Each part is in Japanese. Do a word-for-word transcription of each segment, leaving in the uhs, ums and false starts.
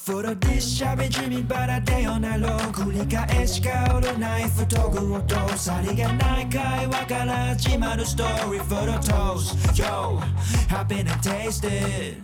For the dish 喋りみばらでよなろ繰り返し香るナイフ研ぐ音さりげない会話から始まるストーリー For the toast Yo I've been and tasted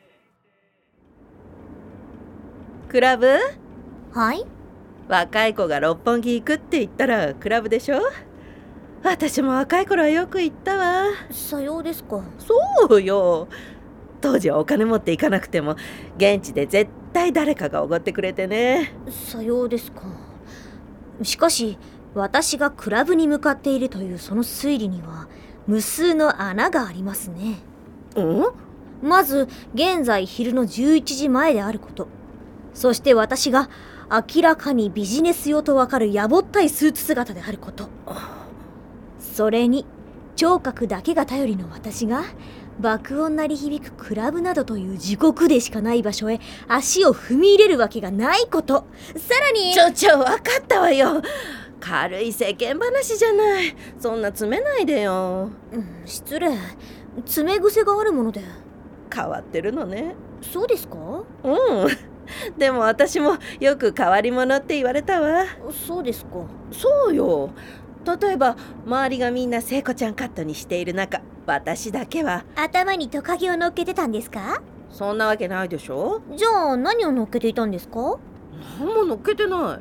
クラブ？ はい。 若い子が六本木行くって言ったらクラブでしょ。私も若い頃はよく行ったわ。 さようですか。 そうよ。当時はお金持って行かなくても現地で絶対誰かがおごってくれてね。 さようですか。しかし私がクラブに向かっているというその推理には無数の穴がありますね。 ん？ まず現在昼のじゅういちじまえであること、そして私が明らかにビジネス用とわかるやぼったいスーツ姿であること、それに聴覚だけが頼りの私が爆音鳴り響くクラブなどという地獄でしかない場所へ足を踏み入れるわけがないこと、さらにちょちょ分かったわよ。軽い世間話じゃない。そんな詰めないでよ。 うん、失礼。詰め癖があるもので。 変わってるのね。 そうですか？ うんでも私もよく変わり者って言われたわ。 そうですか。 そうよ。例えば周りがみんな聖子ちゃんカットにしている中、私だけは頭にトカゲを乗っけてたんですか？ そんなわけないでしょ。 じゃあ何を乗っけていたんですか？ 何も乗っけてない。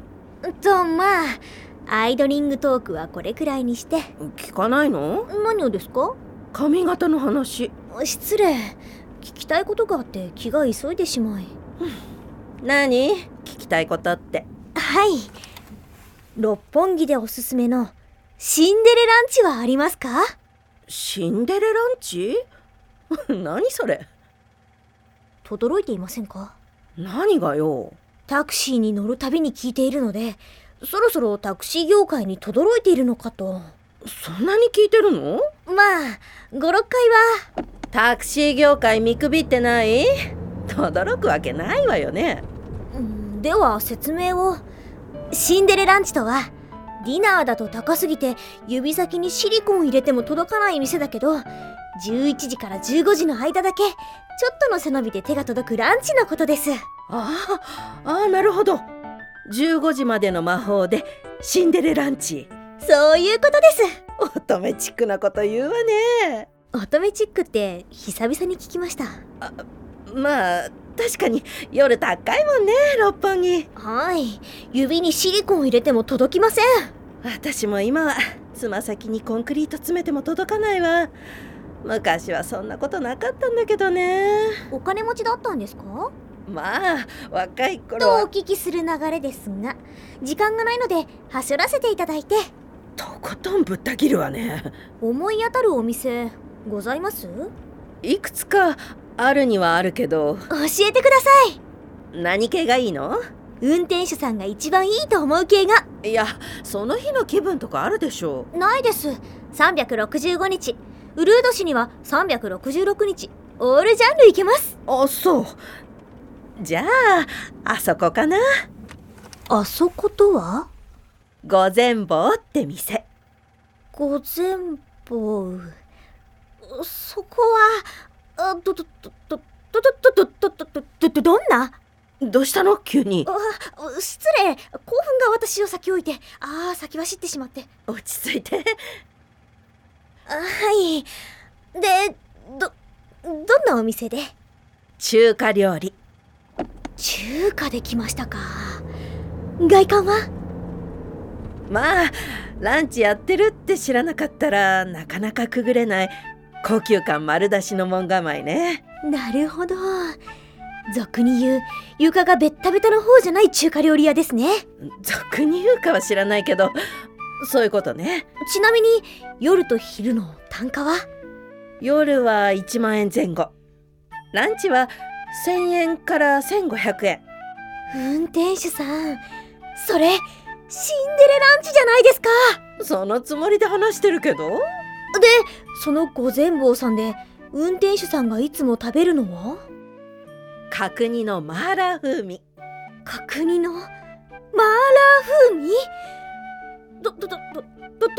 とまあアイドリングトークはこれくらいにして。 聞かないの？ 何をですか？ 髪型の話。 失礼。聞きたいことがあって気が急いでしまい。 何？聞きたいことって。 はい。六本木でおすすめのシンデレランチはありますか？ シンデレランチ？何それ？ 轟いていませんか？ 何がよ？ タクシーに乗るたびに聞いているので、そろそろタクシー業界に轟いているのかと。 そんなに聞いてるの？ まあご、ろっかいは。 タクシー業界見くびってない？轟くわけないわよね。 では説明を。シンデレランチとはディナーだと高すぎて指先にシリコン入れても届かない店だけど、じゅういちじからじゅうごじの間だけちょっとの背伸びで手が届くランチのことです。 ああ、ああなるほど。じゅうごじまでの魔法でシンデレランチ。 そういうことです。 乙女チックなこと言うわね。 乙女チックって久々に聞きました。 あ、まあ確かに夜高いもんね、六本木。 はい、指にシリコン入れても届きません。 私も今はつま先にコンクリート詰めても届かないわ。昔はそんなことなかったんだけどね。 お金持ちだったんですか？ まあ若い頃はとお聞きする流れですが、時間がないので走らせていただいて。 とことんぶった切るわね。 思い当たるお店ございます？ いくつかあるにはあるけど。 教えてください。 何系がいいの？ 運転手さんが一番いいと思う系が。 いや、その日の気分とかあるでしょう。ないです。さんびゃくろくじゅうごにち、ウルー年にはさんびゃくろくじゅうろくにち、オールジャンルいけます。 あ、そう。じゃああそこかな。 あそことは？ 御前坊って店。 御前坊、そこはどどどどどどどどどどどどどんな？ どうしたの急に。 あ、失礼。興奮が私を先置いて、ああ先走ってしまって。 落ち着いて。 あ、はい。で、どどんなお店で？ 中華料理。 中華で来ましたか。外観は？ まあランチやってるって知らなかったらなかなかくぐれない高級感丸出しの門構えね。 なるほど。俗に言う床がベッタベタの方じゃない中華料理屋ですね。 俗に言うかは知らないけどそういうことね。 ちなみに夜と昼の単価は？ 夜はいちまんえんぜん後、ランチはせんえんからせんごひゃくえん。 運転手さん、それシンデレランチじゃないですか。 そのつもりで話してるけど。で、 その御前坊さんで運転手さんがいつも食べるのは？ 角煮のマーラー風味。 角煮のマーラー風味？ど、ど、ど、ど、ど、ど、ど、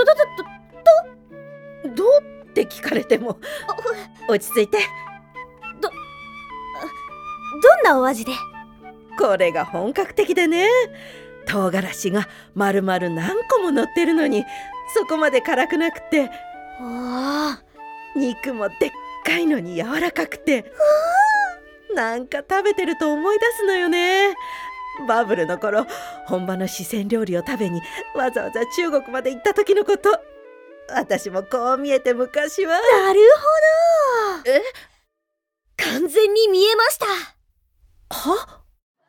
ど、どうって聞かれても落ち着いて。 ど、どんなお味で？ これが本格的でね、唐辛子が丸々何個も乗ってるのにそこまで辛くなくて、 わあ、 肉もでっかいのに柔らかくて、なんか食べてると思い出すのよね。バブルの頃、本場の四川料理を食べにわざわざ中国まで行った時のこと。私もこう見えて昔は。 なるほど。 え？ 完全に見えました。 は？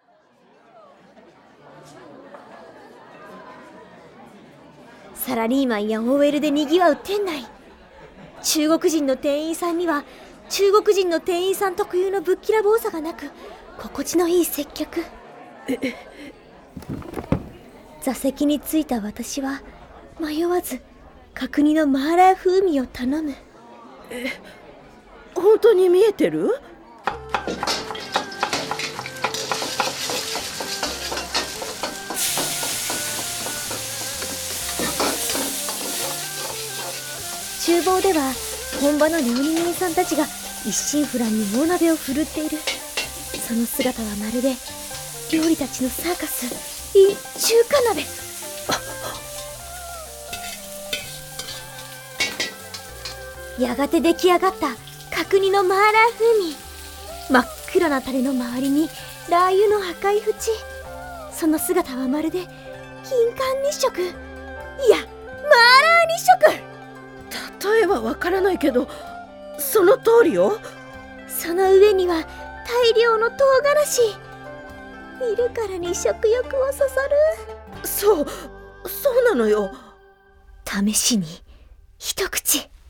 サラリーマンや オーエル でにぎわう店内。中国人の店員さんには中国人の店員さん特有のぶっきらぼうさがなく、心地のいい接客。座席に着いた私は迷わず角煮のマーラー風味を頼む。 え、本当に見えてる？ 厨房では本場の料理人さんたちが一心不乱に大鍋を振るっている。その姿はまるで料理たちのサーカス、いい中華鍋。やがて出来上がった角煮のマーラー風味。真っ黒なタレの周りにラー油の赤い縁。その姿はまるで金環日食、いやマーラー日食。 例えばわからないけど、その通りよ。 その上には大量の唐辛子。見るからに食欲をそそる。 そう、そうなのよ。 試しに一口。う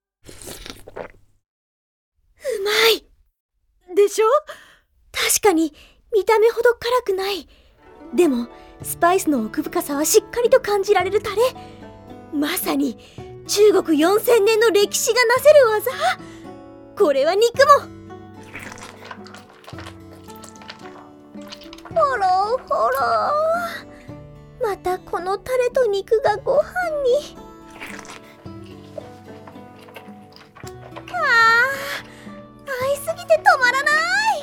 まいでしょ？ 確かに見た目ほど辛くない。でもスパイスの奥深さはしっかりと感じられるタレ。まさに中国よんせんねんの歴史がなせる技。これは肉もほろほろ。またこのタレと肉がご飯に。あー、合いすぎて止まらない。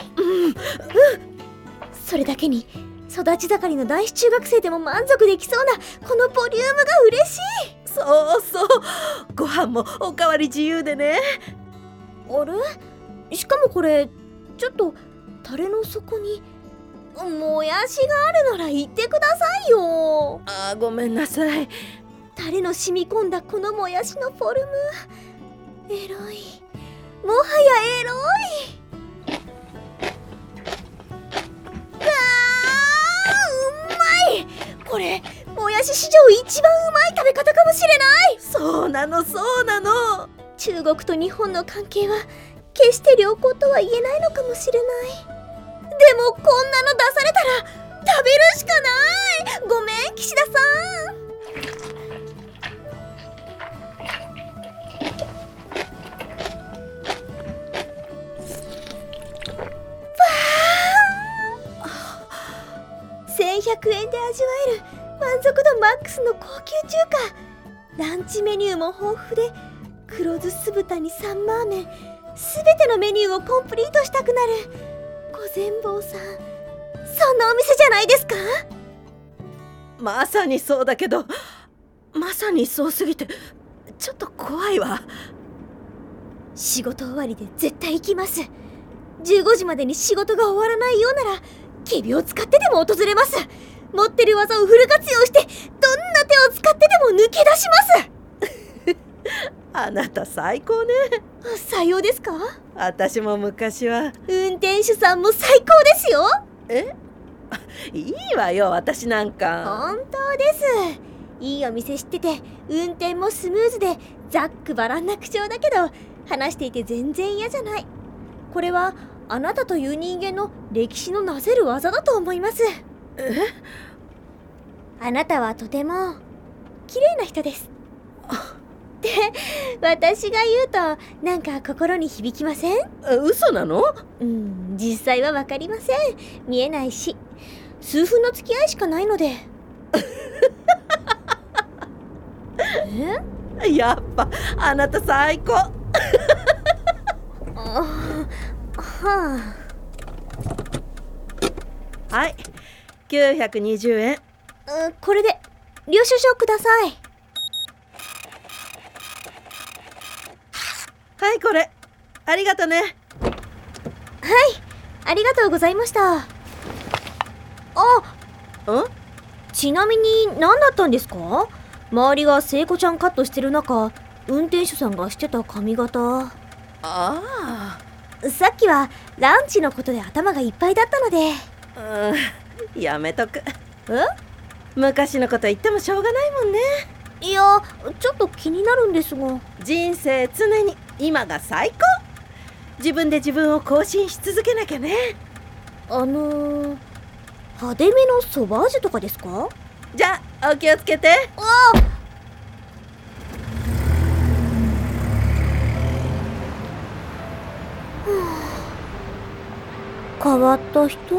うん、うん。それだけに育ち盛りの男子中学生でも満足できそうなこのボリュームが嬉しい。 そうそう、ご飯もおかわり自由でね。 あれ？しかもこれちょっとタレの底にもやしがあるなら言ってくださいよ。 あー、ごめんなさい。 タレの染み込んだこのもやしのフォルム、エロい、もはやエロい。あー、うまい。これもやし史上一番うまい食べ方かもしれない。 そうなの、そうなの。 中国と日本の関係は決して良好とは言えないのかもしれない。でもこんなの出されたら食べるしかない。ごめん岸田さん。せんひゃくえんで味わえる満足度マックスの高級中華。ランチメニューも豊富で、黒酢酢豚にサンマーメン、すべてのメニューをコンプリートしたくなる。御前坊さん、そんなお店じゃないですか？ まさにそうだけど、まさにそうすぎてちょっと怖いわ。 仕事終わりで絶対行きます。じゅうごじまでに仕事が終わらないようなら仮病を使ってでも訪れます。持ってる技をフル活用してどんな手を使ってでも抜け出しますあなた最高ね。 採用ですか？ 私も昔は。 運転手さんも最高ですよ。 え？いいわよ、私なんか。 本当です。いいお店知ってて運転もスムーズでざっくばらんな口調だけど話していて全然嫌じゃない。これはあなたという人間の歴史のなせる技だと思います。 え？ あなたはとても綺麗な人ですって私が言うとなんか心に響きません？ 嘘なの？ うん、実際はわかりません。見えないし数分の付き合いしかないのでえ？やっぱあなた最高あはあ。 はい、きゅうひゃくにじゅうえん。 うこれで領収書ください。 はい、これありがとね。 はい、ありがとうございました。あ、 んちなみに何だったんですか？周りが聖子ちゃんカットしてる中、運転手さんがしてた髪型。 ああ、 さっきはランチのことで頭がいっぱいだったので。 うん、やめとく。 え？ 昔のこと言ってもしょうがないもんね。 いや、ちょっと気になるんですが。 人生常に今が最高。自分で自分を更新し続けなきゃね。 あのー、派手めのソバージュとかですか？ じゃあお気をつけて。 ああ、変わった人。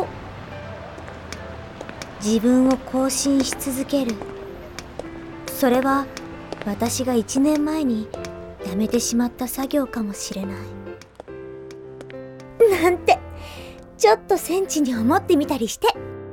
自分を更新し続ける。それは私が一年前にやめてしまった作業かもしれない。なんてちょっとセンチに思ってみたりして。